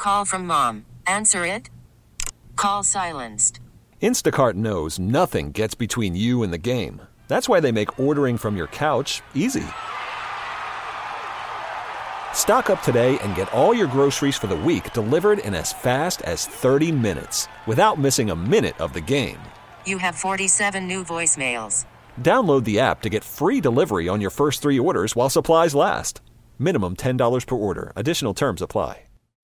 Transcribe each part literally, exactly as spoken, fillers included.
Call from mom. Answer it. Call silenced. Instacart knows nothing gets between you and the game. That's why they make ordering from your couch easy. Stock up today and get all your groceries for the week delivered in as fast as thirty minutes without missing a minute of the game. You have forty-seven new voicemails. Download the app to get free delivery on your first three orders while supplies last. Minimum ten dollars per order. Additional terms apply.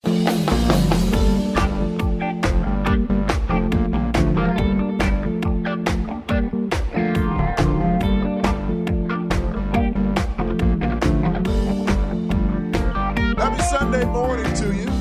Sunday morning to you.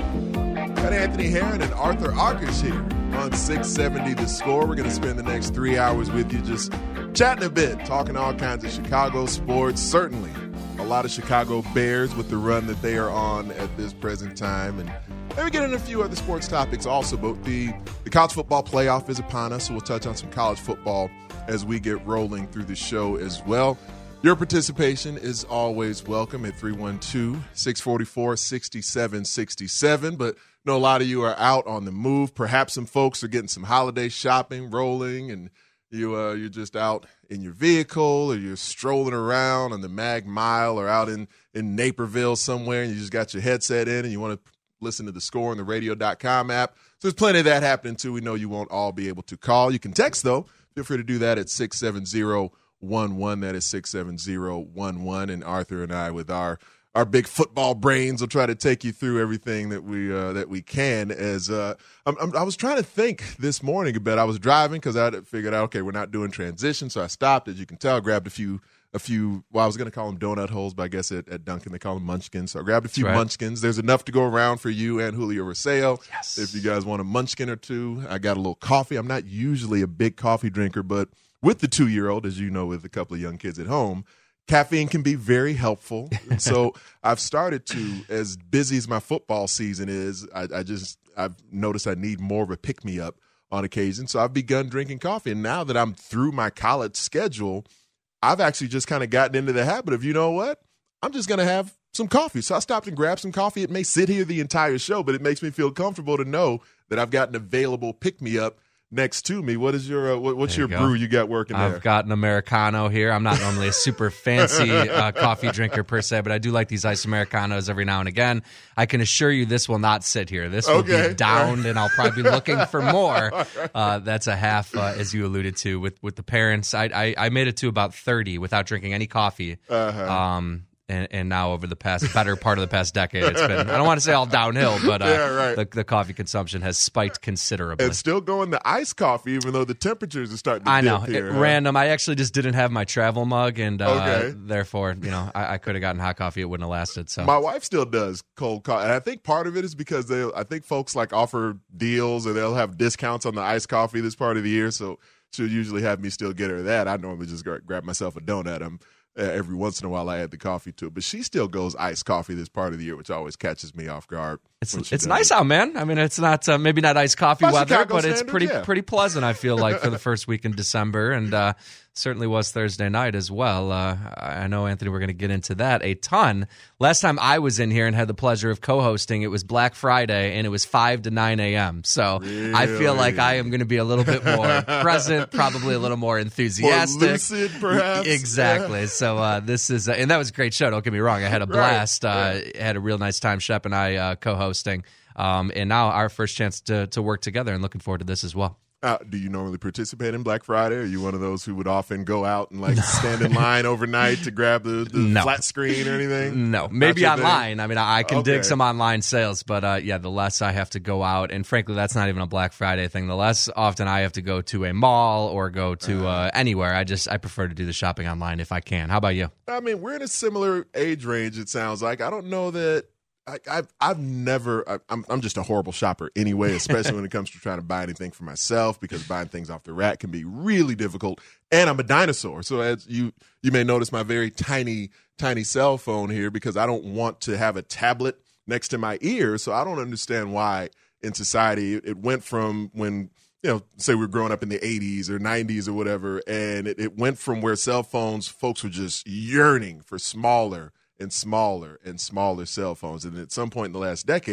Got Anthony Herron and Arthur Arkers here on six seventy The Score. We're going to spend the next three hours with you just chatting a bit, talking all kinds of Chicago sports. Certainly a lot of Chicago Bears with the run that they are on at this present time. And maybe get into a few other sports topics also. But the, the college football playoff is upon us, so we'll touch on some college football as we get rolling through the show as well. Your participation is always welcome at three one two, six four four, six seven six seven. But I know a lot of you are out on the move. Perhaps some folks are getting some holiday shopping rolling, and you, uh, you're just out in your vehicle, or you're strolling around on the Mag Mile or out in, in Naperville somewhere, and you just got your headset in and you want to listen to The Score on the radio dot com app. So there's plenty of that happening, too. We know you won't all be able to call. You can text, though. Feel free to do that at six seven zero one one. That is six seven zero one one. And Arthur and I, with our our big football brains, will try to take you through everything that we uh, that we can. As uh, I'm, I'm, I was trying to think this morning about, I was driving because I figured out, okay, we're not doing transition, so I stopped. As you can tell, grabbed a few a few. Well, I was going to call them donut holes, but I guess at, at Dunkin' they call them munchkins. So I grabbed a few right. munchkins. There's enough to go around for you and Julio Roseo. Yes. If you guys want a munchkin or two, I got a little coffee. I'm not usually a big coffee drinker, but with the two-year-old, as you know, with a couple of young kids at home, caffeine can be very helpful. And so I've started to, as busy as my football season is, I, I just I've noticed I need more of a pick-me-up on occasion. So I've begun drinking coffee. And now that I'm through my college schedule, I've actually just kind of gotten into the habit of, you know what, I'm just going to have some coffee. So I stopped and grabbed some coffee. It may sit here the entire show, but it makes me feel comfortable to know that I've got an available pick-me-up next to me. What is your uh, what, what's your you brew you got working I've there? I've got an Americano here. I'm not normally a super fancy uh, coffee drinker per se, but I do like these iced Americanos every now and again. I can assure you this will not sit here. This will okay. be downed, and I'll probably be looking for more. Uh, that's a half, uh, as you alluded to, with, with the parents. I, I, I made it to about thirty without drinking any coffee. Uh-huh. Um, And, and now over the past better part of the past decade, it's been, I don't want to say all downhill, but uh, yeah, right. the, the coffee consumption has spiked considerably. It's still going to iced coffee, even though the temperatures are starting to I dip know. here. It, huh? Random. I actually just didn't have my travel mug, and uh, okay. therefore, you know, I, I could have gotten hot coffee. It wouldn't have lasted. So my wife still does cold coffee, and I think part of it is because they, I think folks like offer deals or they'll have discounts on the iced coffee this part of the year. So she'll usually have me still get her that. I normally just grab, grab myself a donut. I'm Uh, every once in a while I add the coffee to it. But she still goes iced coffee this part of the year, which always catches me off guard. It's it's nice out, man. I mean, it's not uh, maybe not iced coffee By weather, Chicago but it's standards, pretty yeah. pretty pleasant, I feel like, for the first week in December. And uh, certainly was Thursday night as well. Uh, I know, Anthony, we're going to get into that a ton. Last time I was in here and had the pleasure of co-hosting, it was Black Friday, and it was five to nine a.m. So really? I feel like I am going to be a little bit more present, probably a little more enthusiastic. More lucid, perhaps. Exactly. Yeah. So uh, this is, uh, and that was a great show. Don't get me wrong. I had a blast. Right. Uh, had a real nice time, Shep and I uh, co-hosting. Um, and now our first chance to to work together, and looking forward to this as well. Uh, do you normally participate in Black Friday? Are you one of those who would often go out and like stand in line overnight to grab the, the no. flat screen or anything? No, maybe online. Thing? I mean, I can okay. dig some online sales, but uh, yeah, the less I have to go out, and frankly, that's not even a Black Friday thing. The less often I have to go to a mall or go to uh, anywhere, I just I prefer to do the shopping online if I can. How about you? I mean, we're in a similar age range. It sounds like. I don't know that. I, I've I've never I, I'm I'm just a horrible shopper anyway, especially when it comes to trying to buy anything for myself, because buying things off the rack can be really difficult. And I'm a dinosaur, so as you you may notice my very tiny tiny cell phone here, because I don't want to have a tablet next to my ear. So I don't understand why in society it went from when, you know, say we were growing up in the eighties or nineties or whatever, and it, it went from where cell phones, folks were just yearning for smaller and smaller and smaller cell phones. And at some point in the last decade,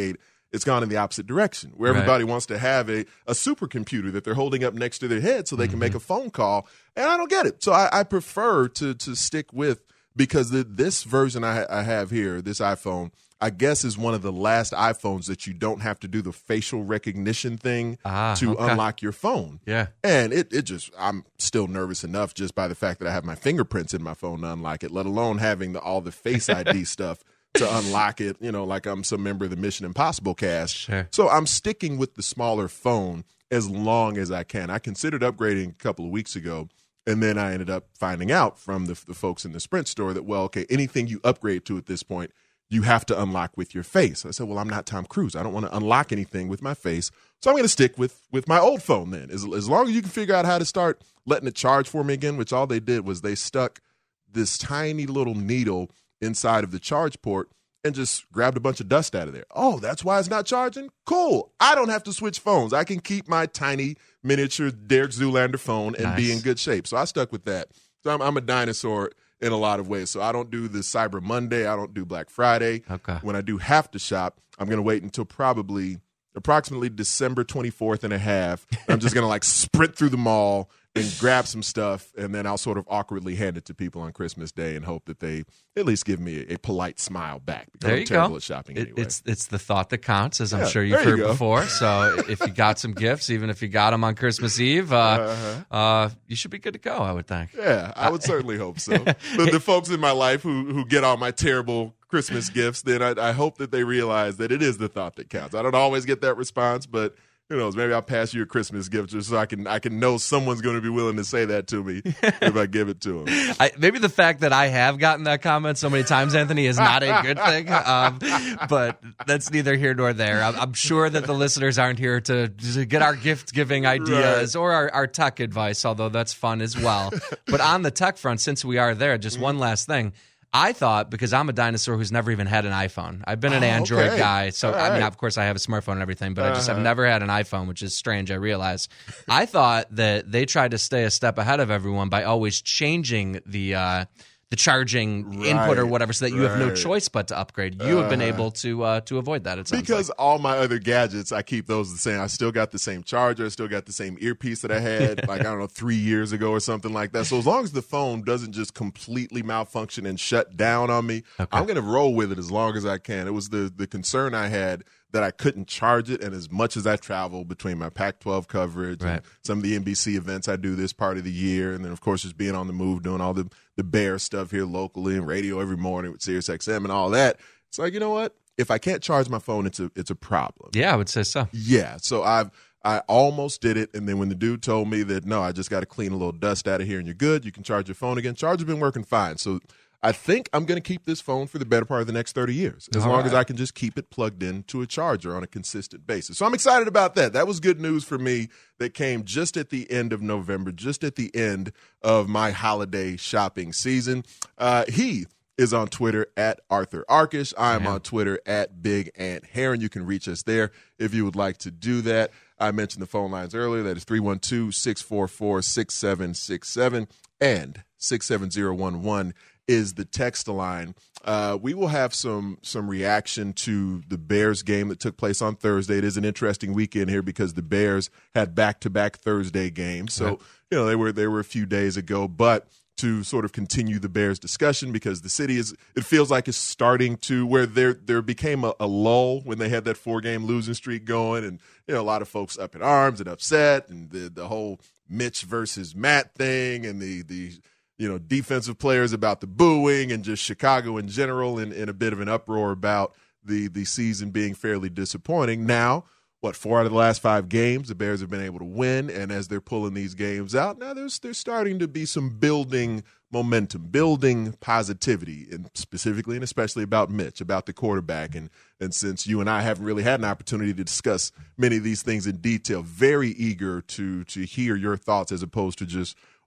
it's gone in the opposite direction, where Right. everybody wants to have a, a supercomputer that they're holding up next to their head so they can Mm-hmm. make a phone call. And I don't get it. So I, I prefer to to stick with, because the, this version I, I have here, this iPhone, I guess is one of the last iPhones that you don't have to do the facial recognition thing Ah, to okay. unlock your phone. Yeah. And it, it just, I'm still nervous enough just by the fact that I have my fingerprints in my phone to unlock it, let alone having the, all the Face I D stuff to unlock it, you know, like I'm some member of the Mission Impossible cast. Sure. So I'm sticking with the smaller phone as long as I can. I considered upgrading a couple of weeks ago, and then I ended up finding out from the, the folks in the Sprint store that, well, okay, anything you upgrade to at this point, you have to unlock with your face. I said, well, I'm not Tom Cruise. I don't want to unlock anything with my face. So I'm going to stick with with my old phone then. As, as long as you can figure out how to start letting it charge for me again, which all they did was they stuck this tiny little needle inside of the charge port and just grabbed a bunch of dust out of there. Oh, that's why it's not charging? Cool. I don't have to switch phones. I can keep my tiny miniature Derek Zoolander phone and be Nice. in good shape. So I stuck with that. So I'm, I'm a dinosaur in a lot of ways. So I don't do the Cyber Monday. I don't do Black Friday. Okay. When I do have to shop, I'm going to wait until probably approximately December twenty-fourth and a half. I'm just going to like sprint through the mall and grab some stuff, and then I'll sort of awkwardly hand it to people on Christmas Day and hope that they at least give me a, a polite smile back, because There I'm you terrible go. at shopping It- anyway. It's it's the thought that counts, as I'm Yeah, sure you've there you heard go. before. So if you got some gifts, even if you got them on Christmas Eve, uh, Uh-huh. uh, you should be good to go, I would think. Yeah, I would certainly hope so. The, the folks in my life who who get all my terrible Christmas gifts, then I, I hope that they realize that it is the thought that counts. I don't always get that response, but who knows? Maybe I'll pass you a Christmas gift just so I can I can know someone's going to be willing to say that to me if I give it to them. I, maybe the fact that I have gotten that comment so many times, Anthony, is not a good thing. Um, but that's neither here nor there. I'm, I'm sure that the listeners aren't here to, to get our gift giving ideas Right. or our, our tech advice, although that's fun as well. But on the tech front, since we are there, just one last thing. I thought, because I'm a dinosaur who's never even had an iPhone. I've been an Oh, Android okay. guy. So, All I mean, right. of course, I have a smartphone and everything, but I just have Uh-huh. never had an iPhone, which is strange, I realize. I thought that they tried to stay a step ahead of everyone by always changing the uh, the charging input or Right, whatever, so that you have no right. choice but to upgrade. You have been Uh-huh. able to uh, to avoid that, it sounds Because like. all my other gadgets, I keep those the same. I still got the same charger. I still got the same earpiece that I had, like, I don't know, three years ago or something like that. So as long as the phone doesn't just completely malfunction and shut down on me, Okay. I'm going to roll with it as long as I can. It was the, the concern I had that I couldn't charge it. And as much as I travel between my Pac twelve coverage Right. and some of the N B C events I do this part of the year, and then, of course, just being on the move, doing all the, the Bear stuff here locally and radio every morning with Sirius X M and all that, it's like, you know what? If I can't charge my phone, it's a it's a problem. Yeah, I would say so. Yeah. So I've I almost did it, and then when the dude told me that no, I just got to clean a little dust out of here and you're good, you can charge your phone again. Charger's been working fine. So I think I'm going to keep this phone for the better part of the next thirty years, as All long as right. I can just keep it plugged into a charger on a consistent basis. So I'm excited about that. That was good news for me that came just at the end of November, just at the end of my holiday shopping season. Uh, he is on Twitter at Arthur Arkish. I'm Yeah. on Twitter at Big Ant Heron. You can reach us there if you would like to do that. I mentioned the phone lines earlier. That is three one two, six four four, six seven six seven and six seven zero one one is the text line. Uh, we will have some some reaction to the Bears game that took place on Thursday. It is an interesting weekend here because the Bears had back-to-back Thursday games. So, Right. you know, they were they were a few days ago, but to sort of continue the Bears discussion, because the city is, it feels like it's starting to, where there there became a, a lull when they had that four game losing streak going, and you know a lot of folks up in arms and upset, and the the whole Mitch versus Matt thing, and the the you know defensive players about the booing, and just Chicago in general in, in a bit of an uproar about the the season being fairly disappointing. Now, what, four out of the last five games, the Bears have been able to win, and as they're pulling these games out, now there's there's starting to be some building momentum, building positivity, and specifically and especially about Mitch, about the quarterback. And and since you and I haven't really had an opportunity to discuss many of these things in detail, very eager to to hear your thoughts as opposed to just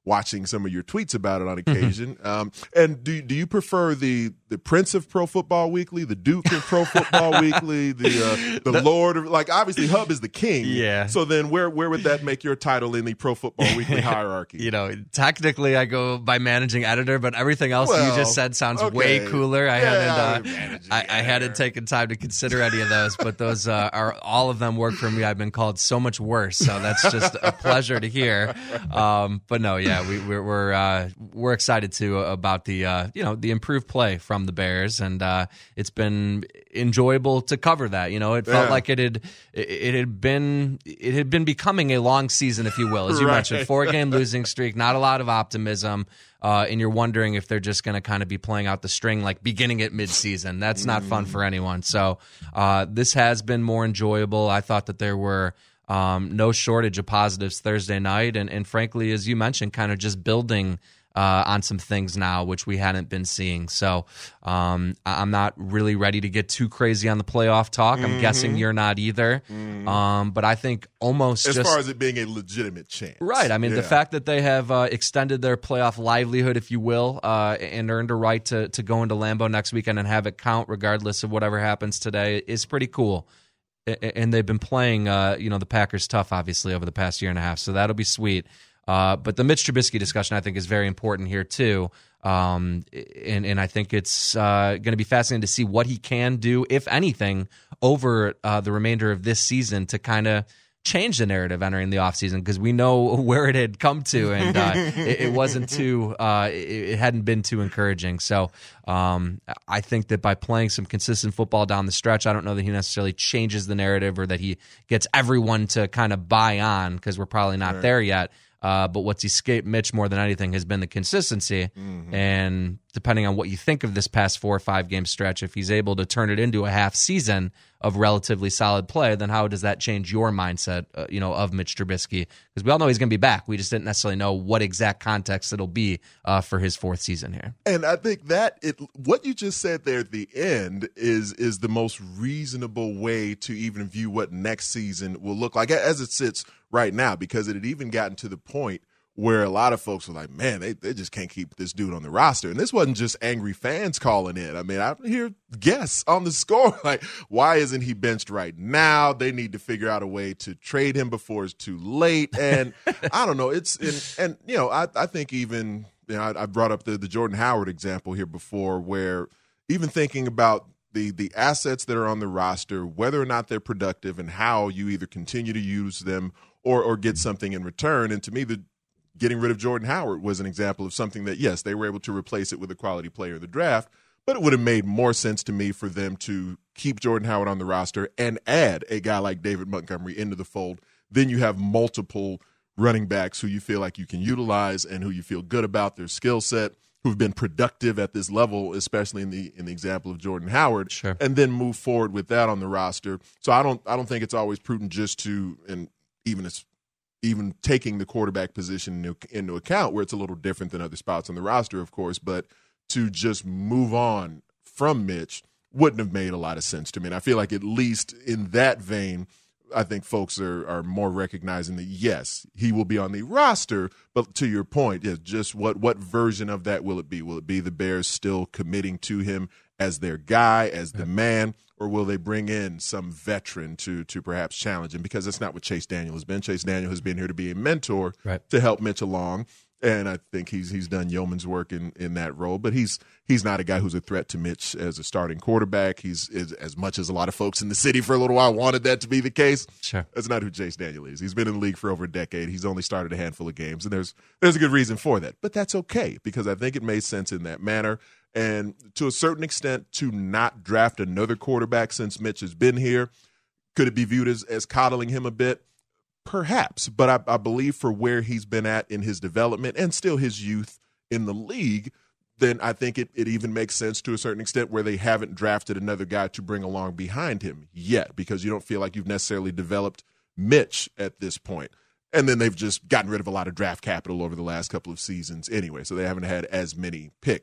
watching some of your tweets about it on occasion. um, and do do you prefer the the Prince of Pro Football Weekly, the Duke of Pro Football Weekly, the uh, the, the Lord of, like, obviously Hub is the king. Yeah. So then where where would that make your title in the Pro Football Weekly hierarchy? You know, technically I go by managing editor, but everything else Well, you just said sounds okay. way cooler. I Yeah, hadn't uh, I, I hadn't taken time to consider any of those, but those uh, are all of them work for me. I've been called so much worse, so that's just a pleasure to hear. Um, but no, yeah, we, we're we're uh, we're excited too about the uh, you know the improved play from the Bears, and uh, it's been enjoyable to cover that. You know, it felt Yeah. like it had it had been it had been becoming a long season, if you will, as you Right. mentioned, four game losing streak, not a lot of optimism. Uh, and you're wondering if they're just going to kind of be playing out the string, like beginning at midseason. That's not fun for anyone. So uh, this has been more enjoyable. I thought that there were um, no shortage of positives Thursday night. And, and frankly, as you mentioned, kind of just building uh, on some things now, which we hadn't been seeing. So um, I'm not really ready to get too crazy on the playoff talk. I'm Mm-hmm. guessing you're not either. Mm-hmm. Um, but I think almost As just, far as it being a legitimate chance. right. I mean, Yeah. the fact that they have uh, extended their playoff livelihood, if you will, uh, and earned a right to, to go into Lambeau next weekend and have it count regardless of whatever happens today is pretty cool. A- And they've been playing, uh, you know, the Packers tough, obviously, over the past year and a half, so that'll be sweet. Uh, but the Mitch Trubisky discussion, I think, is very important here, too. Um, and, and I think it's uh, going to be fascinating to see what he can do, if anything, over uh, the remainder of this season to kind of change the narrative entering the offseason, because we know where it had come to, and uh, it, it wasn't too, uh, it, it hadn't been too encouraging. So um, I think that by playing some consistent football down the stretch, I don't know that he necessarily changes the narrative or that he gets everyone to kind of buy on, because we're probably not Right. there yet. Uh, but what's escaped Mitch more than anything has been the consistency. Mm-hmm. And depending on what you think of this past four or five game stretch, if he's able to turn it into a half season of relatively solid play, then how does that change your mindset, uh, you know, of Mitch Trubisky? Because we all know he's going to be back. We just didn't necessarily know what exact context it'll be uh, for his fourth season here. And I think that it, what you just said there at the end is is the most reasonable way to even view what next season will look like as it sits right now, because it had even gotten to the point where a lot of folks were like, man, they, they just can't keep this dude on the roster. And this wasn't just angry fans calling in. I mean, I hear guests on the score like, why isn't he benched right now? They need to figure out a way to trade him before it's too late. And I don't know. It's and, and you know, I, I think even you know, I, I brought up the, the Jordan Howard example here before, where even thinking about the the assets that are on the roster, whether or not they're productive, and how you either continue to use them or or get something in return. And to me, the getting rid of Jordan Howard was an example of something that, yes, they were able to replace it with a quality player in the draft, but it would have made more sense to me for them to keep Jordan Howard on the roster and add a guy like David Montgomery into the fold. Then you have multiple running backs who you feel like you can utilize and who you feel good about their skill set, who've been productive at this level, especially in the in the example of Jordan Howard, Sure. and then move forward with that on the roster. So I don't I don't think it's always prudent just to, and even as even taking the quarterback position into, into account, where it's a little different than other spots on the roster, of course, but to just move on from Mitch wouldn't have made a lot of sense to me. And I feel like at least in that vein, I think folks are are more recognizing that, yes, he will be on the roster, but to your point, yeah, just what what version of that will it be? Will it be the Bears still committing to him as their guy, as the man, or will they bring in some veteran to to perhaps challenge him? Because that's not what Chase Daniel has been. Chase Daniel has been here to be a mentor, Right. to help Mitch along. And I think he's he's done yeoman's work in, in that role, but he's he's not a guy who's a threat to Mitch as a starting quarterback. He's is, as much as a lot of folks in the city for a little while wanted that to be the case. Sure. That's not who Chase Daniel is. He's been in the league for over a decade. He's only started a handful of games, and there's there's a good reason for that. But that's okay, because I think it made sense in that manner. And to a certain extent, to not draft another quarterback since Mitch has been here, could it be viewed as, as coddling him a bit? Perhaps, but I, I believe for where he's been at in his development and still his youth in the league, then I think it, it even makes sense to a certain extent where they haven't drafted another guy to bring along behind him yet, because you don't feel like you've necessarily developed Mitch at this point. And then they've just gotten rid of a lot of draft capital over the last couple of seasons anyway, so they haven't had as many picks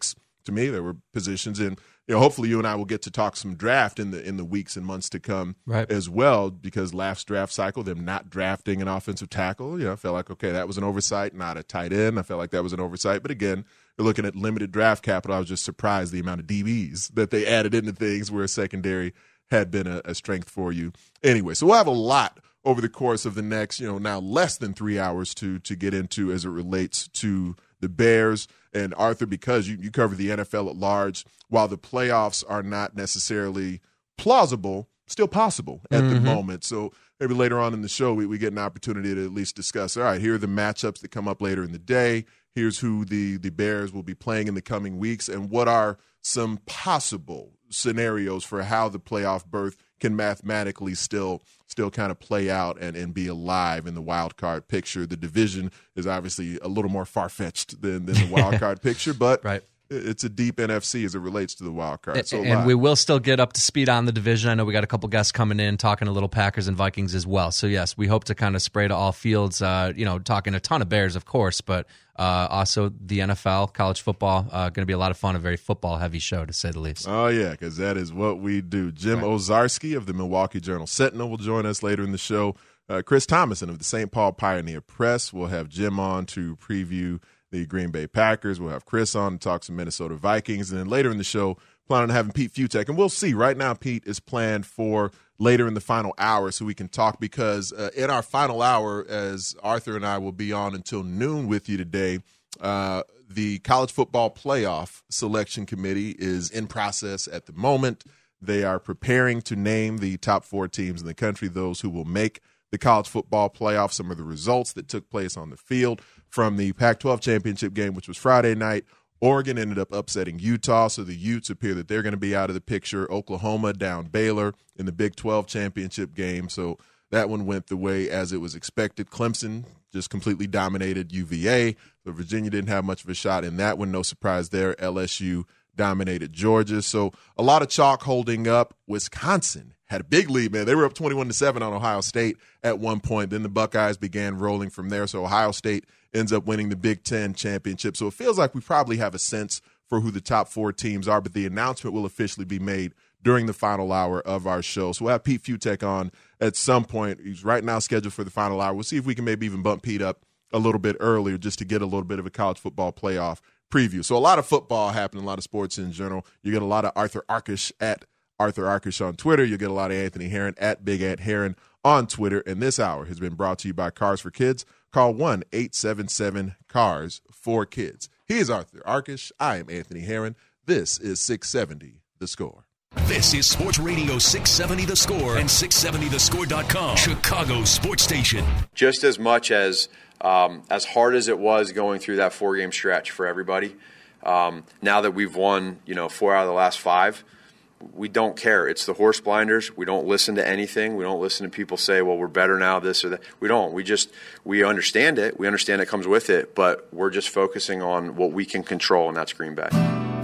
to me. There were positions in, you know, hopefully you and I will get to talk some draft in the in the weeks and months to come right. as well, because last draft cycle, them not drafting an offensive tackle, you know, I felt like, okay, that was an oversight, not a tight end. I felt like that was an oversight. But again, you're looking at limited draft capital. I was just surprised the amount of D Bs that they added into things where secondary had been a, a strength for you. Anyway, so we'll have a lot over the course of the next, you know, now less than three hours to to get into as it relates to the Bears. And Arthur, because you, you cover the N F L at large, while the playoffs are not necessarily plausible, still possible at mm-hmm. the moment. So maybe later on in the show, we, we get an opportunity to at least discuss, all right, here are the matchups that come up later in the day. Here's who the, the Bears will be playing in the coming weeks, and what are some possible scenarios for how the playoff berth can mathematically still still kind of play out and, and be alive in the wild card picture. The division is obviously a little more far-fetched than, than the wild card picture, but right. it's a deep N F C as it relates to the wild card. So and we will still get up to speed on the division. I know we got a couple guests coming in talking a little Packers and Vikings as well. So, yes, we hope to kind of spray to all fields, uh, you know, talking a ton of Bears, of course, but uh, also the N F L, college football. Uh, going to be a lot of fun, a very football-heavy show, to say the least. Oh, yeah, because that is what we do. Jim right. Ozarski of the Milwaukee Journal-Sentinel will join us later in the show. Uh, Chris Thomason of the Saint Paul Pioneer Press will have Jim on to preview the Green Bay Packers. We'll have Chris on to talk some Minnesota Vikings. And then later in the show, planning on having Pete Futek. And we'll see. Right now, Pete is planned for later in the final hour so we can talk, because uh, in our final hour, as Arthur and I will be on until noon with you today, uh, the College Football Playoff Selection Committee is in process at the moment. They are preparing to name the top four teams in the country, those who will make the college football playoff. Some of the results that took place on the field from the Pac twelve championship game, which was Friday night. Oregon ended up upsetting Utah, so the Utes appear that they're going to be out of the picture. Oklahoma down Baylor in the Big twelve championship game, so that one went the way as it was expected. Clemson just completely dominated U V A, so Virginia didn't have much of a shot in that one. No surprise there. L S U dominated Georgia, so a lot of chalk holding up. Wisconsin had a big lead, man. They were up twenty-one to seven on Ohio State at one point. Then the Buckeyes began rolling from there, so Ohio State ends up winning the Big Ten championship. So it feels like we probably have a sense for who the top four teams are, but the announcement will officially be made during the final hour of our show. So we'll have Pete Futek on at some point. He's right now scheduled for the final hour. We'll see if we can maybe even bump Pete up a little bit earlier just to get a little bit of a college football playoff preview. So a lot of football happening, a lot of sports in general. You get a lot of Arthur Arkush at Arthur Arkush on Twitter. You get a lot of Anthony Herron at Big Ant Herron on Twitter. And this hour has been brought to you by Cars for Kids. Call one eight seven seven C A R S for Kids. He is Arthur Arkush. I am Anthony Herron. This is six seventy The Score. This is Sports Radio six seventy The Score and six seventy the score dot com, Chicago sports station. Just as much as um, as hard as it was going through that four-game stretch for everybody, um, now that we've won, you know, four out of the last five, we don't care. It's the horse blinders. We don't listen to anything. We don't listen to people say, well, we're better now, this or that. We don't. We just, we understand it. We understand it comes with it, but we're just focusing on what we can control, and that's Green Bay.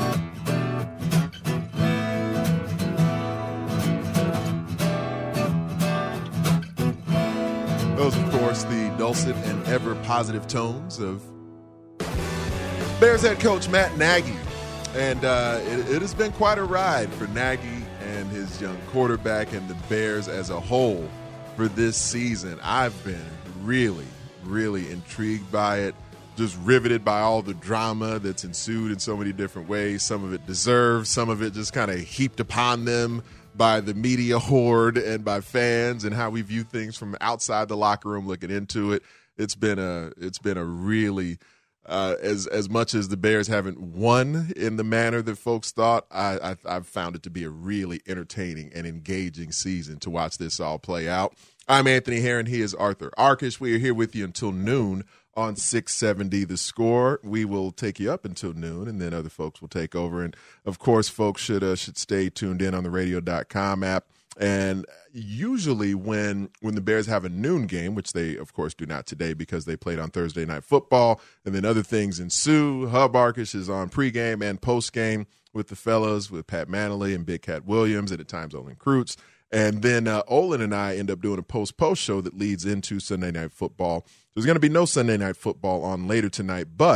Those, of course, the dulcet and ever positive tones of Bears head coach Matt Nagy. And uh, it, it has been quite a ride for Nagy and his young quarterback and the Bears as a whole for this season. I've been really, really intrigued by it, just riveted by all the drama that's ensued in so many different ways. Some of it deserved, some of it just kind of heaped upon them by the media horde and by fans, and how we view things from outside the locker room looking into it. It's been a, it's been a really Uh, as as much as the Bears haven't won in the manner that folks thought, I, I, I've found it to be a really entertaining and engaging season to watch this all play out. I'm Anthony Herron. He is Arthur Arkush. We are here with you until noon on six seventy The Score. We will take you up until noon, and then other folks will take over. And, of course, folks should uh, should stay tuned in on the radio dot com app. And usually when when the Bears have a noon game, which they, of course, do not today because they played on Thursday Night Football, and then other things ensue. Hub Arkush is on pregame and postgame with the fellas, with Pat Manley and Big Cat Williams, and at times Olin Kreutz. And then uh, Olin and I end up doing a post-post show that leads into Sunday Night Football. There's going to be no Sunday Night Football on later tonight, but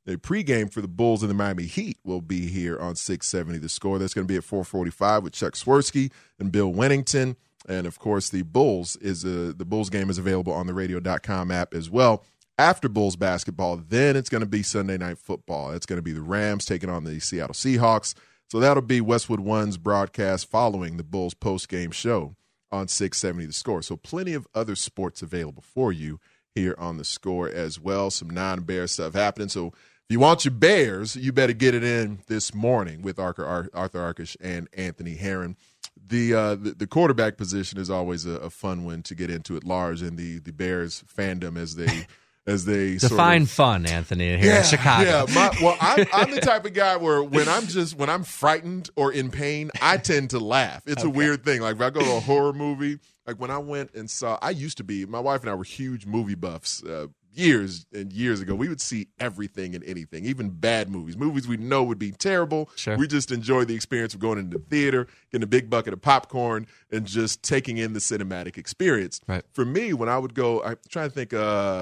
The pregame for the Bulls and the Miami Heat will be here on six seventy The Score. That's going to be at four forty-five with Chuck Swirsky and Bill Wennington. And, of course, the Bulls is a, the Bulls game is available on the radio dot com app as well. After Bulls basketball, then it's going to be Sunday Night Football. It's going to be the Rams taking on the Seattle Seahawks. So that'll be Westwood One's broadcast following the Bulls post-game show on six seventy The Score. So plenty of other sports available for you here on The Score as well. Some non-Bear stuff happening. So if you want your Bears, you better get it in this morning with Arthur, Arthur Arkush and Anthony Herron. The, uh, the the quarterback position is always a, a fun one to get into at large, and the the Bears fandom as they as they define sort of, fun, Anthony, here yeah, in Chicago. Yeah, my, well, I'm, I'm the type of guy where when I'm just when I'm frightened or in pain, I tend to laugh. It's okay. A weird thing. Like if I go to a horror movie, like when I went and saw, I used to be. My wife and I were huge movie buffs. Uh, Years and years ago, we would see everything and anything, even bad movies, movies we know would be terrible. Sure. We just enjoy the experience of going into the theater, getting a big bucket of popcorn, and just taking in the cinematic experience. Right. For me, when I would go, I'm trying to think, uh,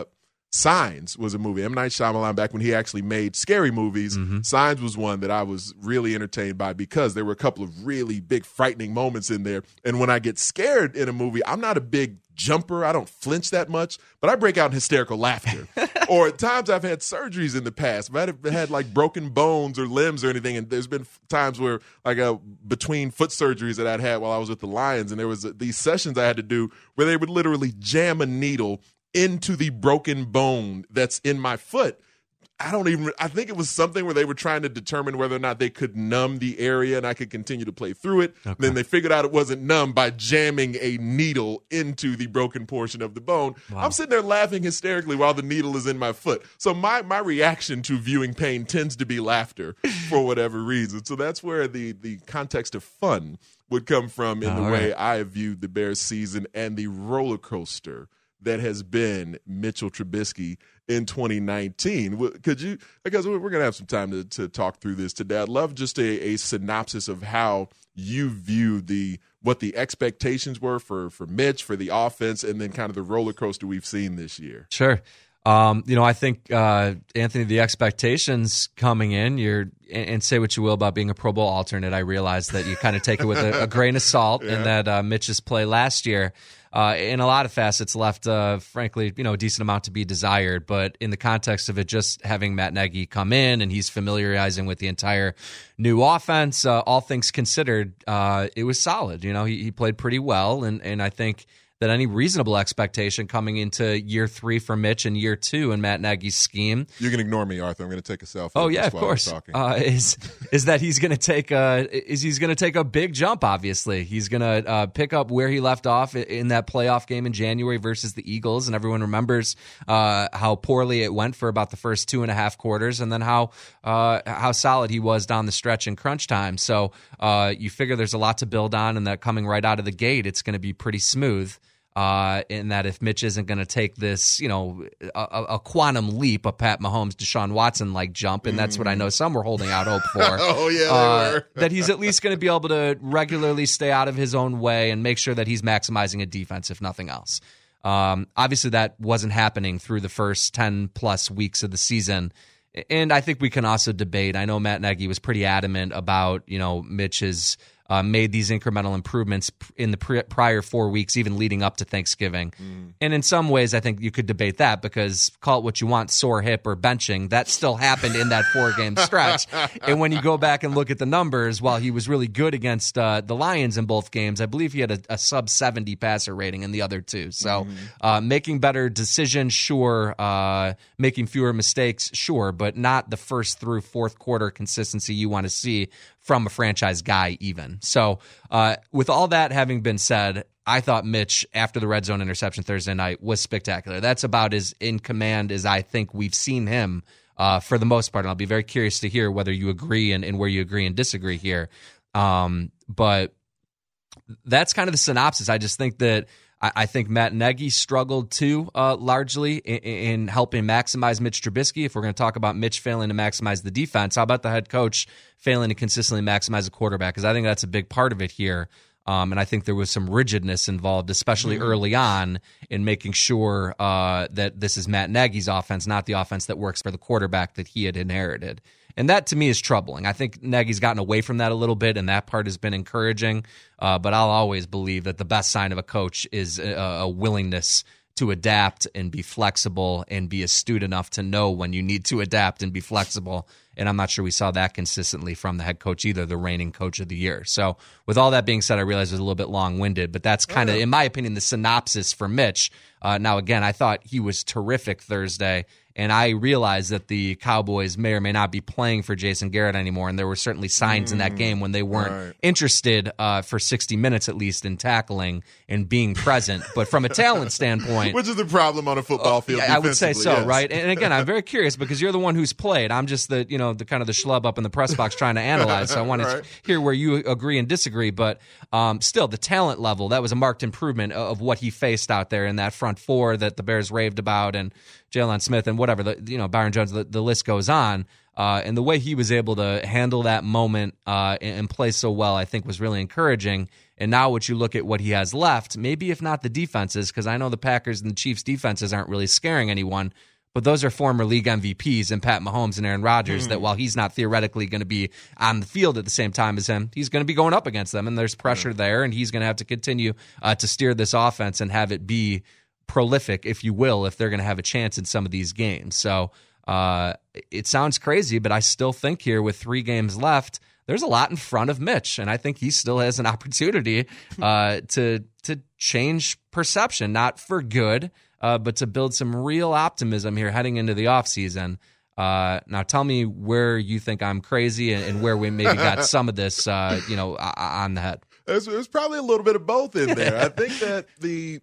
Signs was a movie. M. Night Shyamalan, back when he actually made scary movies, mm-hmm. Signs was one that I was really entertained by because there were a couple of really big, frightening moments in there. And when I get scared in a movie, I'm not a big jumper. I don't flinch that much, but I break out in hysterical laughter. Or at times I've had surgeries in the past. I've had, had like broken bones or limbs or anything, and there's been times where like uh, between foot surgeries that I'd had while I was with the Lions, and there was uh, these sessions I had to do where they would literally jam a needle into the broken bone that's in my foot. I don't even, I think it was something where they were trying to determine whether or not they could numb the area and I could continue to play through it. Okay. Then they figured out it wasn't numb by jamming a needle into the broken portion of the bone. Wow. I'm sitting there laughing hysterically while the needle is in my foot. So my, my reaction to viewing pain tends to be laughter for whatever reason. So that's where the, the context of fun would come from in All the way right. I have viewed the Bears season and the roller coaster that has been Mitchell Trubisky in twenty nineteen. Could you, because we're going to have some time to, to talk through this today. I'd love just a, a synopsis of how you view the, what the expectations were for, for Mitch, for the offense, and then kind of the roller coaster we've seen this year. Sure. Um, you know, I think, uh, Anthony, the expectations coming in, you're, and say what you will about being a Pro Bowl alternate, I realize that you kind of take it with a, a grain of salt, yeah. and that uh, Mitch's play last year, uh, in a lot of facets, left, uh, frankly, you know, a decent amount to be desired. But in the context of it, just having Matt Nagy come in and he's familiarizing with the entire new offense, uh, all things considered, uh, it was solid. You know, he, he played pretty well, and and I think that any reasonable expectation coming into year three for Mitch and year two in Matt Nagy's scheme. You can ignore me, Arthur. I'm going to take a selfie. Oh yeah, of course. Uh, is is that he's going to take a is he's going to take a big jump? Obviously, he's going to uh, pick up where he left off in that playoff game in January versus the Eagles, and everyone remembers uh, how poorly it went for about the first two and a half quarters, and then how uh, how solid he was down the stretch in crunch time. So uh, you figure there's a lot to build on, and that coming right out of the gate, it's going to be pretty smooth. Uh, in that if Mitch isn't going to take this, you know, a, a quantum leap, a Pat Mahomes, Deshaun Watson-like jump, and that's what I know some were holding out hope for. oh, yeah, uh, they were. that he's at least going to be able to regularly stay out of his own way and make sure that he's maximizing a defense, if nothing else. Um, obviously, that wasn't happening through the first ten-plus weeks of the season. And I think we can also debate. I know Matt Nagy was pretty adamant about, you know, Mitch's Uh, made these incremental improvements in the pre- prior four weeks, even leading up to Thanksgiving. Mm. And in some ways, I think you could debate that because call it what you want, sore hip or benching, that still happened in that four-game stretch. And when you go back and look at the numbers, while he was really good against uh, the Lions in both games, I believe he had a, a sub seventy passer rating in the other two. So mm. uh, making better decisions, sure. Uh, making fewer mistakes, sure. But not the first through fourth quarter consistency you want to see from a franchise guy even. So uh, with all that having been said, I thought Mitch, after the red zone interception Thursday night, was spectacular. That's about as in command as I think we've seen him uh, for the most part. And I'll be very curious to hear whether you agree and, and where you agree and disagree here. Um, but that's kind of the synopsis. I just think that I think Matt Nagy struggled too, uh, largely in, in helping maximize Mitch Trubisky. If we're going to talk about Mitch failing to maximize the defense, how about the head coach failing to consistently maximize the quarterback? Because I think that's a big part of it here. Um, and I think there was some rigidness involved, especially mm-hmm. early on, in making sure uh, that this is Matt Nagy's offense, not the offense that works for the quarterback that he had inherited. And that, to me, is troubling. I think Nagy's gotten away from that a little bit, and that part has been encouraging. Uh, but I'll always believe that the best sign of a coach is a, a willingness to adapt and be flexible and be astute enough to know when you need to adapt and be flexible. And I'm not sure we saw that consistently from the head coach either, the reigning coach of the year. So with all that being said, I realize it was a little bit long-winded, but that's kind of, in my opinion, the synopsis for Mitch. Uh, now, again, I thought he was terrific Thursday, and I realized that the Cowboys may or may not be playing for Jason Garrett anymore, and there were certainly signs mm, in that game when they weren't right. interested uh, for sixty minutes at least in tackling and being present. But from a talent standpoint... Which is the problem on a football field uh, I would say so, yes. right? And again, I'm very curious because you're the one who's played. I'm just the, you know, the kind of the schlub up in the press box trying to analyze, so I want right. to hear where you agree and disagree. But um, still, the talent level, that was a marked improvement of what he faced out there in that front four that the Bears raved about, and Jalen Smith and whatever, the, you know, Byron Jones, the, the list goes on. Uh, and the way he was able to handle that moment uh, and, and play so well, I think, was really encouraging. And now what you look at what he has left, maybe if not the defenses, because I know the Packers and the Chiefs defenses aren't really scaring anyone, but those are former league M V Ps and Pat Mahomes and Aaron Rodgers mm. that while he's not theoretically going to be on the field at the same time as him, he's going to be going up against them, and there's pressure mm. there, and he's going to have to continue uh, to steer this offense and have it be prolific, if you will, if they're going to have a chance in some of these games. So uh, it sounds crazy, but I still think here with three games left, there's a lot in front of Mitch, and I think he still has an opportunity uh, to to change perception, not for good, uh, but to build some real optimism here heading into the offseason. Uh, now, tell me where you think I'm crazy and, and where we maybe got some of this, uh, you know, on the head. There's, there's probably a little bit of both in there. I think that the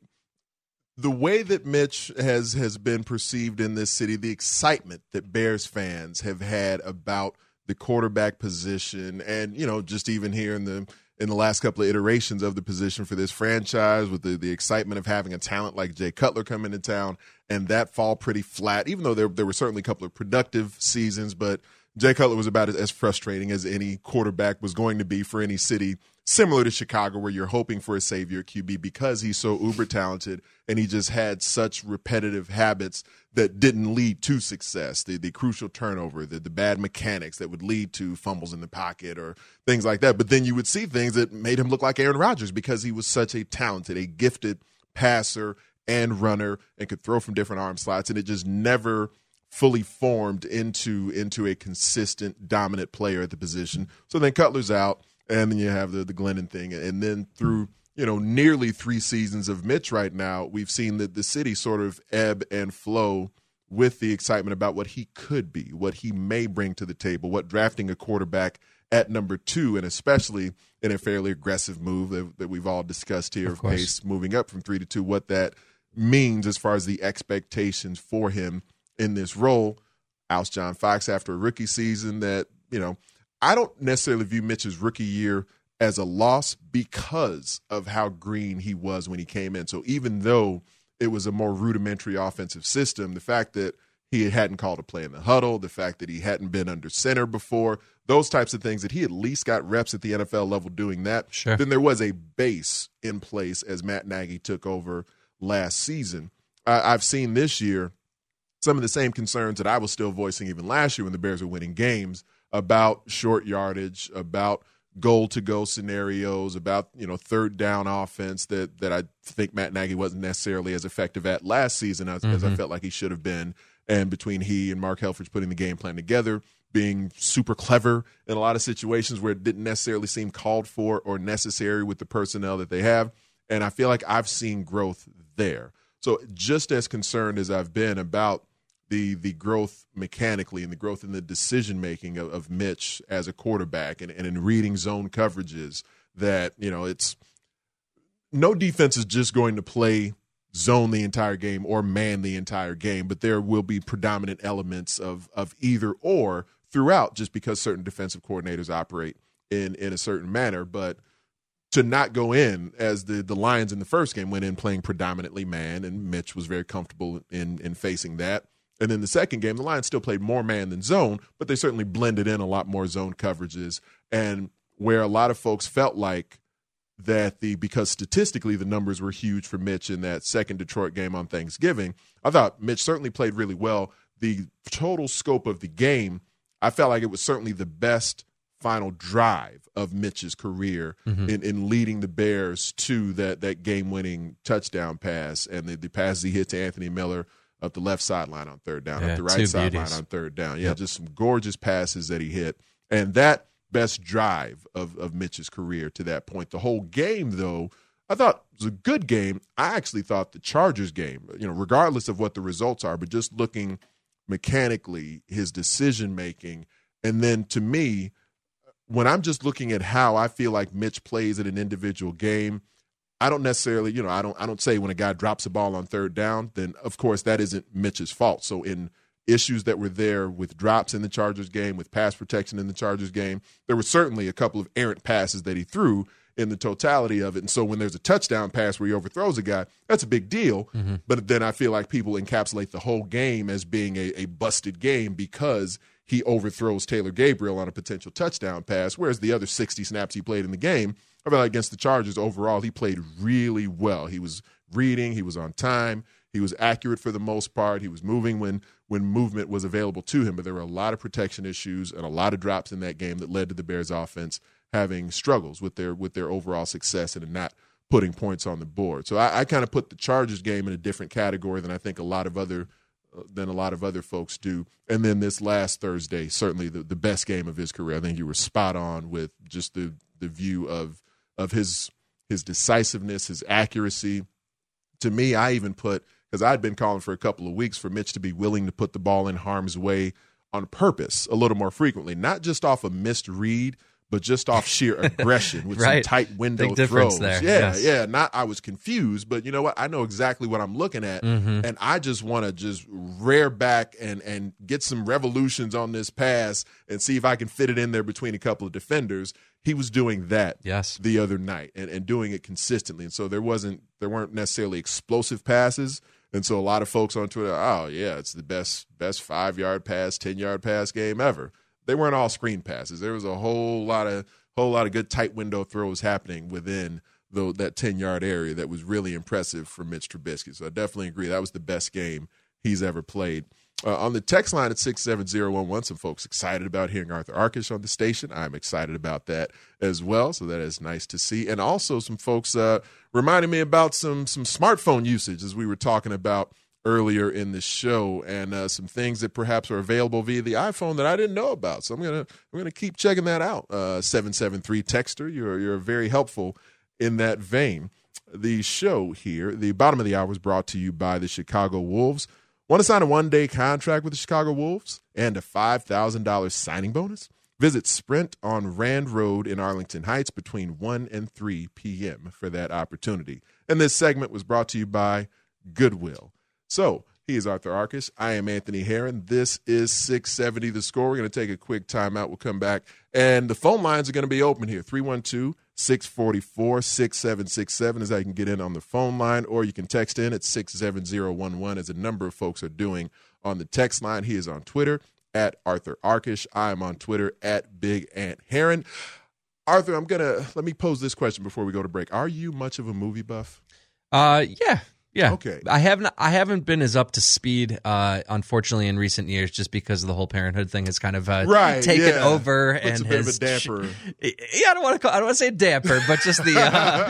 the way that Mitch has has been perceived in this city, the excitement that Bears fans have had about the quarterback position, and you know, just even here in the in the last couple of iterations of the position for this franchise, with the, the excitement of having a talent like Jay Cutler come into town, and that fall pretty flat, even though there there were certainly a couple of productive seasons, but Jay Cutler was about as frustrating as any quarterback was going to be for any city similar to Chicago, where you're hoping for a savior at Q B because he's so uber talented and he just had such repetitive habits that didn't lead to success. The the crucial turnover, the, the bad mechanics that would lead to fumbles in the pocket or things like that. But then you would see things that made him look like Aaron Rodgers because he was such a talented, a gifted passer and runner and could throw from different arm slots, and it just never fully formed into into a consistent, dominant player at the position. So then Cutler's out, and then you have the, the Glennon thing. And then through, you know, nearly three seasons of Mitch right now, we've seen that the city sort of ebb and flow with the excitement about what he could be, what he may bring to the table, what drafting a quarterback at number two, and especially in a fairly aggressive move that, that we've all discussed here, of, of Pace moving up from three to two, what that means as far as the expectations for him in this role. Oust John Fox after a rookie season that, you know, I don't necessarily view Mitch's rookie year as a loss because of how green he was when he came in. So even though it was a more rudimentary offensive system, the fact that he hadn't called a play in the huddle, the fact that he hadn't been under center before, those types of things, that he at least got reps at the N F L level doing that, sure. Then there was a base in place as Matt Nagy took over last season. Uh, I've seen this year some of the same concerns that I was still voicing even last year when the Bears were winning games about short yardage, about goal-to-go scenarios, about, you know, third down offense that that I think Matt Nagy wasn't necessarily as effective at last season as, mm-hmm. as I felt like he should have been. And between he and Mark Helfrich putting the game plan together, being super clever in a lot of situations where it didn't necessarily seem called for or necessary with the personnel that they have. And I feel like I've seen growth there. So just as concerned as I've been about the the growth mechanically and the growth in the decision-making of, of Mitch as a quarterback and, and in reading zone coverages, that, you know, it's no defense is just going to play zone the entire game or man the entire game, but there will be predominant elements of of either or throughout, just because certain defensive coordinators operate in, in a certain manner. But to not go in, as the, the Lions in the first game went in playing predominantly man, and Mitch was very comfortable in, in facing that. And then the second game, the Lions still played more man than zone, but they certainly blended in a lot more zone coverages. And where a lot of folks felt like that the because statistically the numbers were huge for Mitch in that second Detroit game on Thanksgiving. I thought Mitch certainly played really well. The total scope of the game, I felt like it was certainly the best final drive of Mitch's career mm-hmm. in, in leading the Bears to that that game-winning touchdown pass and the, the pass he hit to Anthony Miller up the left sideline on third down, yeah, up the right sideline on third down. Yeah, yep. just some gorgeous passes that he hit. And that best drive of, of Mitch's career to that point. The whole game, though, I thought was a good game. I actually thought the Chargers game, you know, regardless of what the results are, but just looking mechanically, his decision-making, and then to me, when I'm just looking at how I feel like Mitch plays at an individual game, I don't necessarily, you know, I don't I don't say when a guy drops a ball on third down, then of course that isn't Mitch's fault. So in issues that were there with drops in the Chargers game, with pass protection in the Chargers game, there were certainly a couple of errant passes that he threw in the totality of it. And so when there's a touchdown pass where he overthrows a guy, that's a big deal. Mm-hmm. But then I feel like people encapsulate the whole game as being a, a busted game because he overthrows Taylor Gabriel on a potential touchdown pass, whereas the other sixty snaps he played in the game, I feel like against the Chargers overall, he played really well. He was reading, he was on time, he was accurate for the most part, he was moving when when movement was available to him, but there were a lot of protection issues and a lot of drops in that game that led to the Bears offense having struggles with their with their overall success and not putting points on the board. So I, I kind of put the Chargers game in a different category than I think a lot of other uh, than a lot of other folks do. And then this last Thursday, certainly the, the best game of his career. I think you were spot on with just the the view of of his his decisiveness, his accuracy. To me, I even put, because I'd been calling for a couple of weeks for Mitch to be willing to put the ball in harm's way on purpose a little more frequently, not just off a missed read, but just off sheer aggression with right. some tight window Big difference throws. there. Yeah, yes. yeah. Not I was confused, but you know what? I know exactly what I'm looking at, mm-hmm. and I just want to just rear back and and get some revolutions on this pass and see if I can fit it in there between a couple of defenders. He was doing that yes. the other night and, and doing it consistently, and so there wasn't there weren't necessarily explosive passes. And so a lot of folks on Twitter, oh yeah, it's the best best five yard pass, ten yard pass game ever. They weren't all screen passes. There was a whole lot of whole lot of good tight window throws happening within the, that ten-yard area that was really impressive for Mitch Trubisky. So I definitely agree. That was the best game he's ever played. Uh, on the text line at six seven zero one one, some folks excited about hearing Arthur Arkish on the station. I'm excited about that as well, so that is nice to see. And also some folks uh, reminding me about some some smartphone usage, as we were talking about earlier in the show, and uh, some things that perhaps are available via the iPhone that I didn't know about. So I'm gonna I'm gonna keep checking that out. Uh, seven seven three texter, you're you're very helpful in that vein. The show here, the bottom of the hour, is brought to you by the Chicago Wolves. Want to sign a one-day contract with the Chicago Wolves and a five thousand dollars signing bonus? Visit Sprint on Rand Road in Arlington Heights between one and three p.m. for that opportunity. And this segment was brought to you by Goodwill. So he is Arthur Arkish. I am Anthony Herron. This is six seventy The Score. We're going to take a quick timeout. We'll come back. And the phone lines are going to be open here. three one two, six four four, six seven six seven is how you can get in on the phone line, or you can text in at six seven zero one one, as a number of folks are doing on the text line. He is on Twitter at Arthur Arkish. I am on Twitter at Big Ant Herron. Arthur, I'm going to let me pose this question before we go to break. Are you much of a movie buff? Uh, yeah. Yeah. Okay. I haven't I haven't been as up to speed, uh, unfortunately, in recent years, just because of the whole parenthood thing has kind of uh, right, taken yeah. over. Puts and a bit has, of a damper. Yeah, I don't want to call, I don't want to say damper, but just the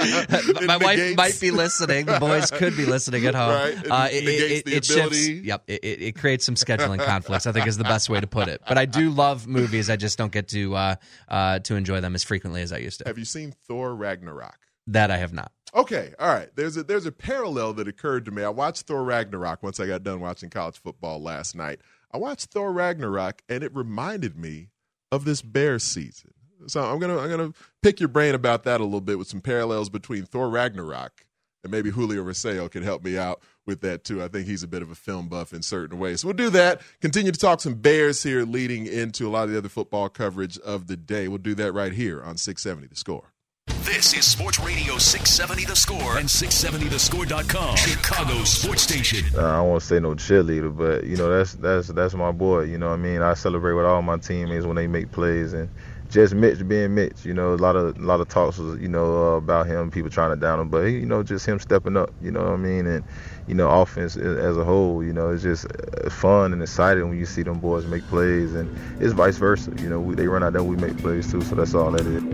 uh, my wife negates. might be listening. The boys could be listening at home. Right. It uh, negates it, it, the it ability. shifts. Yep. It, it, it creates some scheduling conflicts, I think, is the best way to put it. But I do love movies. I just don't get to uh, uh, to enjoy them as frequently as I used to. Have you seen Thor Ragnarok? That I have not. Okay, all right. There's a there's a parallel that occurred to me. I watched Thor Ragnarok once I got done watching college football last night. I watched Thor Ragnarok, and it reminded me of this Bears season. So I'm gonna I'm gonna pick your brain about that a little bit with some parallels between Thor Ragnarok, and maybe Julio Rosell can help me out with that too. I think he's a bit of a film buff in certain ways. So we'll do that. Continue to talk some Bears here, leading into a lot of the other football coverage of the day. We'll do that right here on six seventy The Score. This is Sports Radio six seventy The Score and six seventy the score dot com, Chicago's sports station. Uh, I won't say no cheerleader, but, you know, that's that's that's my boy. You know what I mean? I celebrate with all my teammates when they make plays and just Mitch being Mitch. You know, a lot of a lot of talks was, you know, uh, about him, people trying to down him, but you know, just him stepping up. You know what I mean? And you know, offense as a whole, you know, it's just fun and exciting when you see them boys make plays, and it's vice versa. You know, we, they run out there, we make plays too. So that's all that is.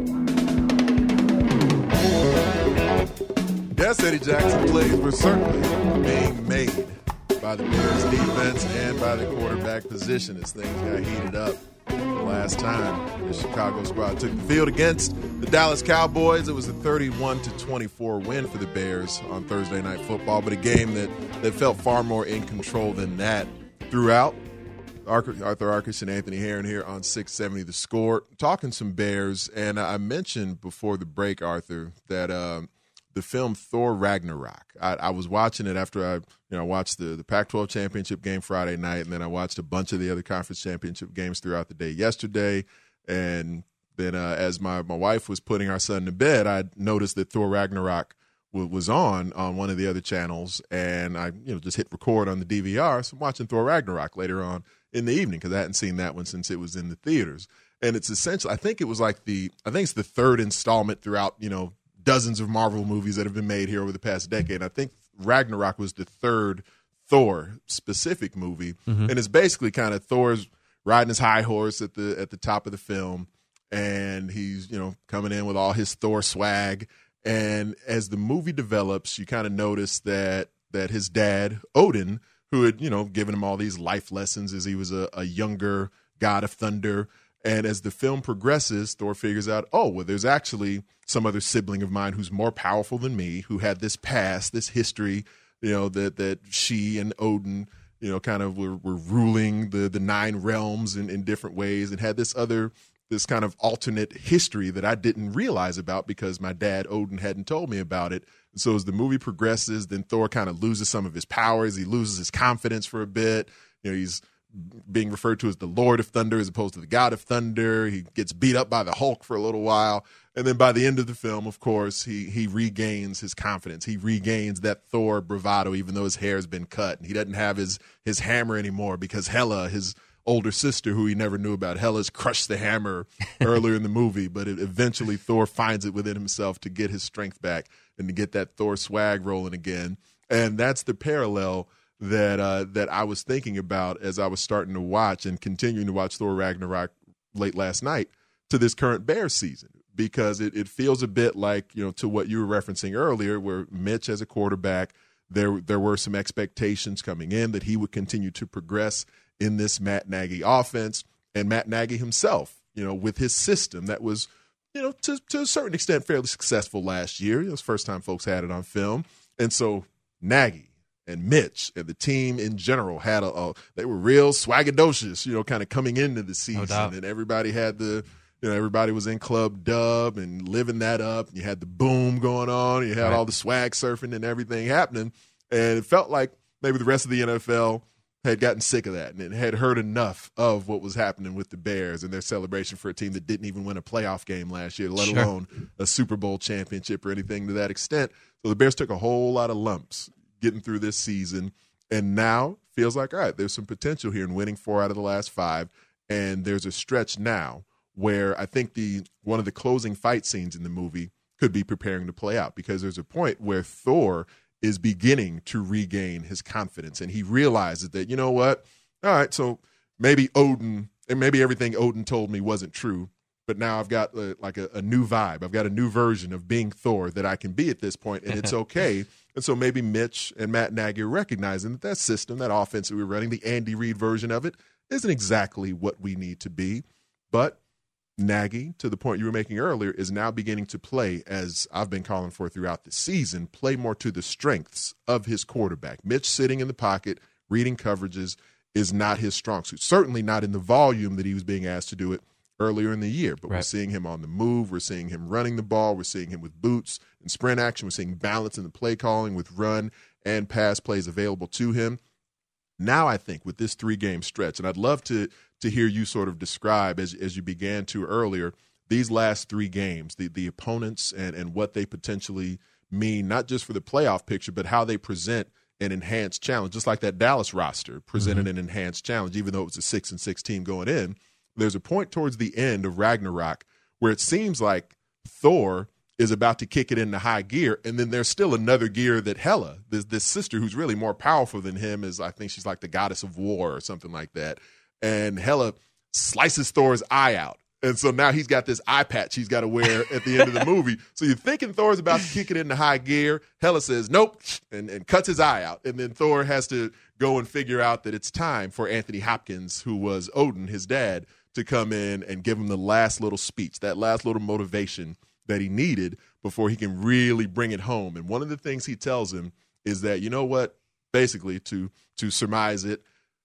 Yes, Eddie Jackson, plays were certainly being made by the Bears defense and by the quarterback position as things got heated up the last time the Chicago squad took the field against the Dallas Cowboys. It was a thirty-one to twenty-four win for the Bears on Thursday Night Football, but a game that, that felt far more in control than that throughout. Arthur Arkus and Anthony Herron here on six seventy The Score, talking some Bears. And I mentioned before the break, Arthur, that um, the film Thor Ragnarok, I, I was watching it after I you know watched the, the Pac twelve championship game Friday night, and then I watched a bunch of the other conference championship games throughout the day yesterday. And then uh, as my, my wife was putting our son to bed, I noticed that Thor Ragnarok w- was on on one of the other channels, and I you know just hit record on the D V R. So I'm watching Thor Ragnarok later on in the evening because I hadn't seen that one since it was in the theaters. And it's essentially, I think it was like the, I think it's the third installment throughout, you know, dozens of Marvel movies that have been made here over the past decade. I think Ragnarok was the third Thor specific movie. Mm-hmm. And it's basically kind of Thor's riding his high horse at the, at the top of the film. And he's, you know, coming in with all his Thor swag. And as the movie develops, you kind of notice that, that his dad, Odin, who had, you know, given him all these life lessons as he was a, a younger god of thunder. And as the film progresses, Thor figures out, oh, well, there's actually some other sibling of mine who's more powerful than me, who had this past, this history, you know, that that she and Odin, you know, kind of were, were ruling the, the nine realms in, in different ways, and had this other, this kind of alternate history that I didn't realize about because my dad, Odin, hadn't told me about it. So as the movie progresses, then Thor kind of loses some of his powers. He loses his confidence for a bit. You know, he's being referred to as the Lord of Thunder as opposed to the God of Thunder. He gets beat up by the Hulk for a little while. And then by the end of the film, of course, he he regains his confidence. He regains that Thor bravado, even though his hair's been cut. And he doesn't have his, his hammer anymore because Hela, his older sister, who he never knew about, Hela's crushed the hammer earlier in the movie. But it, eventually Thor finds it within himself to get his strength back and to get that Thor swag rolling again. And that's the parallel that uh, that I was thinking about as I was starting to watch and continuing to watch Thor Ragnarok late last night to this current Bears season, because it, it feels a bit like, you know, to what you were referencing earlier, where Mitch as a quarterback, there there were some expectations coming in that he would continue to progress in this Matt Nagy offense, and Matt Nagy himself, you know, with his system that was, you know, to, to a certain extent fairly successful last year. It was the first time folks had it on film. And so Nagy and Mitch and the team in general had a, a they were real swagadocious, you know, kind of coming into the season. No and everybody had the, you know, everybody was in Club Dub and living that up. You had the boom going on. You had right. all the swag surfing and everything happening. And it felt like maybe the rest of the N F L had gotten sick of that and had heard enough of what was happening with the Bears and their celebration for a team that didn't even win a playoff game last year, let sure. alone a Super Bowl championship or anything to that extent. So the Bears took a whole lot of lumps getting through this season, and now feels like, all right, there's some potential here in winning four out of the last five, and there's a stretch now where I think the one of the closing fight scenes in the movie could be preparing to play out, because there's a point where Thor is beginning to regain his confidence, and he realizes that, you know what, all right, so maybe Odin, and maybe everything Odin told me wasn't true, but now I've got uh, like a, a new vibe. I've got a new version of being Thor that I can be at this point, and it's okay. And so maybe Mitch and Matt Nagy are recognizing that that system, that offense that we're running, the Andy Reid version of it, isn't exactly what we need to be. But Nagy, to the point you were making earlier, is now beginning to play, as I've been calling for throughout the season, play more to the strengths of his quarterback. Mitch sitting in the pocket, reading coverages, is not his strong suit. Certainly not in the volume that he was being asked to do it earlier in the year. But right. we're seeing him on the move. We're seeing him running the ball. We're seeing him with boots and sprint action. We're seeing balance in the play calling with run and pass plays available to him. Now I think with this three-game stretch, and I'd love to to hear you sort of describe, as as you began to earlier, these last three games, the, the opponents and, and what they potentially mean, not just for the playoff picture, but how they present an enhanced challenge, just like that Dallas roster presented mm-hmm. an enhanced challenge, even though it was a six and six team going in. there's a point towards the end of Ragnarok where it seems like Thor is about to kick it into high gear, and then there's still another gear that Hela, this, this sister who's really more powerful than him, is I think she's like the goddess of war or something like that, and Hela slices Thor's eye out. And so now he's got this eye patch he's got to wear at the end of the movie. So you're thinking Thor's about to kick it into high gear. Hela says, nope, and, and cuts his eye out. And then Thor has to go and figure out that it's time for Anthony Hopkins, who was Odin, his dad, to come in and give him the last little speech, that last little motivation that he needed before he can really bring it home. And one of the things he tells him is that, you know what, basically, to to surmise it,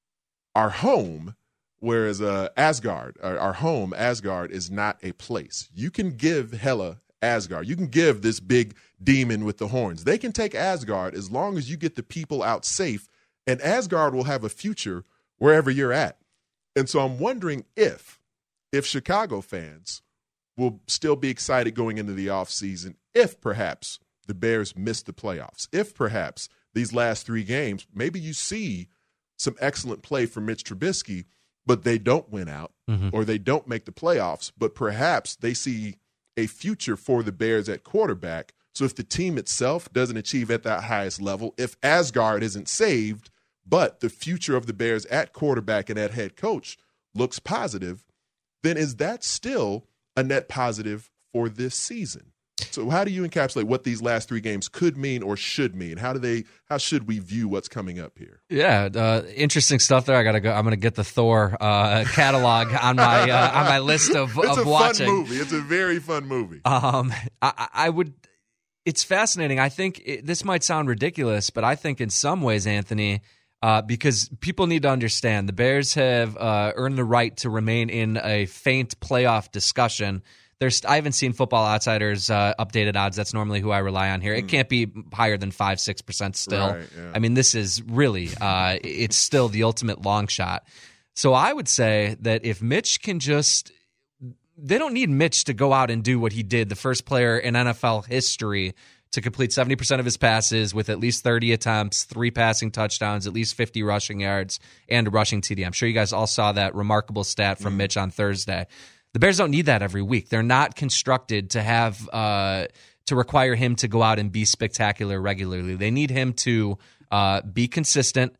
our home, whereas uh, Asgard, our, our home, Asgard, is not a place. You can give Hela Asgard. You can give this big demon with the horns. They can take Asgard as long as you get the people out safe, and Asgard will have a future wherever you're at. And so I'm wondering if, if Chicago fans will still be excited going into the offseason if perhaps the Bears miss the playoffs, if perhaps these last three games, maybe you see some excellent play from Mitch Trubisky, but they don't win out mm-hmm. or they don't make the playoffs, but perhaps they see a future for the Bears at quarterback. So if the team itself doesn't achieve at that highest level, if Asgard isn't saved, but the future of the Bears at quarterback and at head coach looks positive, then is that still a net positive for this season? So how do you encapsulate what these last three games could mean or should mean? How do they? How should we view what's coming up here? Yeah, uh, interesting stuff there. I gotta go. I'm gonna get the Thor uh, catalog on my uh, on my list of, it's of a watching. Fun movie. It's a very fun movie. Um, I, I would. It's fascinating. I think it, this might sound ridiculous, but I think in some ways, Anthony, uh, because people need to understand the Bears have uh, earned the right to remain in a faint playoff discussion. There's, I haven't seen Football Outsiders uh, updated odds. That's normally who I rely on here. It can't be higher than five, six percent still. Right, yeah. I mean, this is really, uh, it's still the ultimate long shot. So I would say that if Mitch can just, they don't need Mitch to go out and do what he did, the first player in N F L history to complete seventy percent of his passes with at least thirty attempts, three passing touchdowns, at least fifty rushing yards, and a rushing T D. I'm sure you guys all saw that remarkable stat from mm. Mitch on Thursday. The Bears don't need that every week. They're not constructed to have uh, to require him to go out and be spectacular regularly. They need him to uh, be consistent,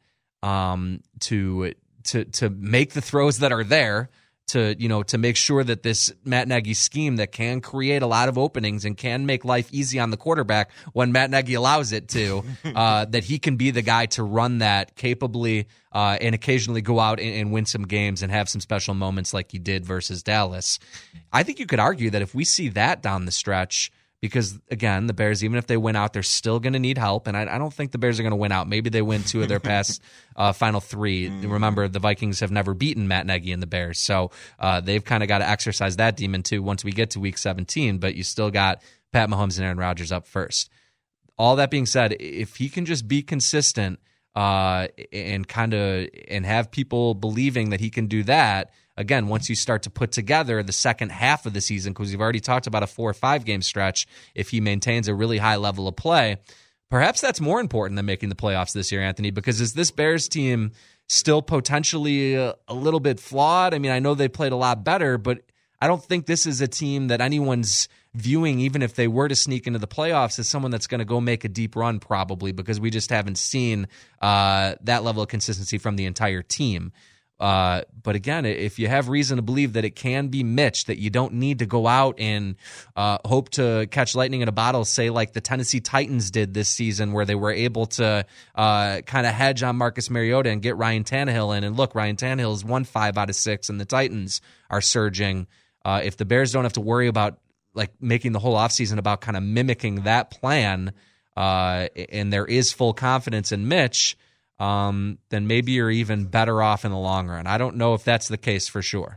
um, to to to make the throws that are there, to you know to make sure that this Matt Nagy scheme that can create a lot of openings and can make life easy on the quarterback when Matt Nagy allows it to, uh, that he can be the guy to run that capably uh, and occasionally go out and, and win some games and have some special moments like he did versus Dallas. I think you could argue that if we see that down the stretch, because, again, the Bears, even if they win out, they're still going to need help. And I, I don't think the Bears are going to win out. Maybe they win two of their past uh, final three. Mm. Remember, the Vikings have never beaten Matt Nagy and the Bears. So uh, they've kind of got to exercise that demon, too, once we get to week seventeen. But you still got Pat Mahomes and Aaron Rodgers up first. All that being said, if he can just be consistent uh, and kind of and have people believing that he can do that, again, once you start to put together the second half of the season, because we've already talked about a four or five game stretch, if he maintains a really high level of play, perhaps that's more important than making the playoffs this year, Anthony, because is this Bears team still potentially a, a little bit flawed? I mean, I know they played a lot better, but I don't think this is a team that anyone's viewing, even if they were to sneak into the playoffs, as someone that's going to go make a deep run probably, because we just haven't seen uh, that level of consistency from the entire team. Uh, but again, if you have reason to believe that it can be Mitch, that you don't need to go out and uh, hope to catch lightning in a bottle, say like the Tennessee Titans did this season, where they were able to uh, kind of hedge on Marcus Mariota and get Ryan Tannehill in. And look, Ryan Tannehill has won five out of six, and the Titans are surging. Uh, if the Bears don't have to worry about like making the whole offseason about kind of mimicking that plan, uh, and there is full confidence in Mitch, um, then maybe you're even better off in the long run. I don't know if that's the case for sure,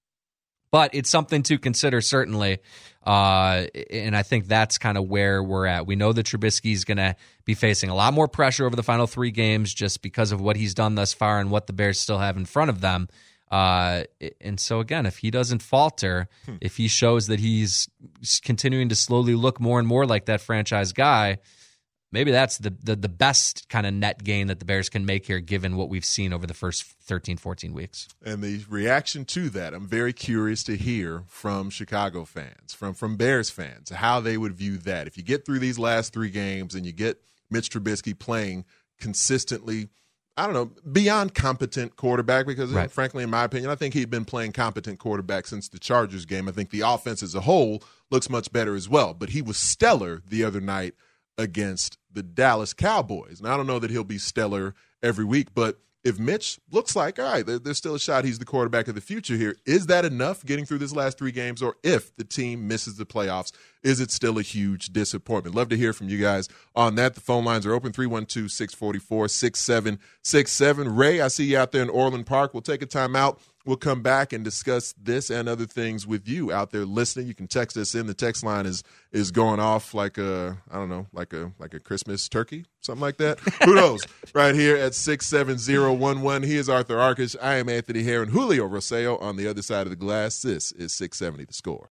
but it's something to consider certainly. Uh, and I think that's kind of where we're at. We know that Trubisky's going to be facing a lot more pressure over the final three games just because of what he's done thus far and what the Bears still have in front of them. Uh, and so again, if he doesn't falter, hmm. if he shows that he's continuing to slowly look more and more like that franchise guy, maybe that's the, the, the best kind of net gain that the Bears can make here, given what we've seen over the first thirteen, fourteen weeks. And the reaction to that, I'm very curious to hear from Chicago fans, from, from Bears fans, how they would view that. If you get through these last three games and you get Mitch Trubisky playing consistently, I don't know, beyond competent quarterback, because right. frankly, in my opinion, I think he'd been playing competent quarterback since the Chargers game. I think the offense as a whole looks much better as well. But he was stellar the other night against the Dallas Cowboys. And I don't know that he'll be stellar every week, but if Mitch looks like, all right, there, there's still a shot he's the quarterback of the future here, is that enough getting through this last three games? Or if the team misses the playoffs, is it still a huge disappointment? Love to hear from you guys on that. The phone lines are open, three one two, six four four, six seven six seven. Ray, I see you out there in Orland Park. We'll take a time out. We'll come back and discuss this and other things with you out there listening. You can text us in. The text line is is going off like a, I don't know, like a like a Christmas turkey, something like that. Who knows? Right here at six seven zero one one. He is Arthur Arkush. I am Anthony Hare and Julio Rosario on the other side of the glass. This is six seventy The Score.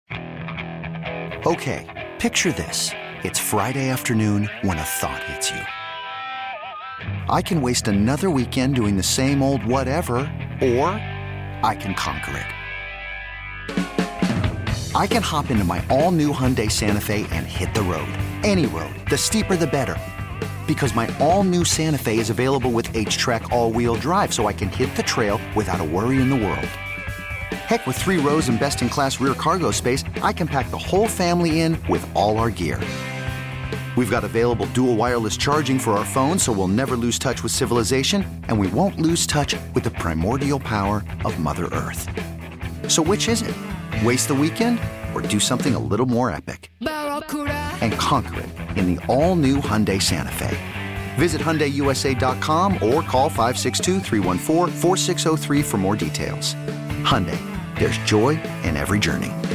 Okay, picture this. It's Friday afternoon when a thought hits you. I can waste another weekend doing the same old whatever, or I can conquer it. I can hop into my all-new Hyundai Santa Fe and hit the road. Any road. The steeper, the better. Because my all-new Santa Fe is available with H-Track all-wheel drive, so I can hit the trail without a worry in the world. Heck, with three rows and best-in-class rear cargo space, I can pack the whole family in with all our gear. We've got available dual wireless charging for our phones, so we'll never lose touch with civilization, and we won't lose touch with the primordial power of Mother Earth. So which is it? Waste the weekend or do something a little more epic? And conquer it in the all-new Hyundai Santa Fe. Visit Hyundai U S A dot com or call five six two, three one four, four six zero three for more details. Hyundai, there's joy in every journey.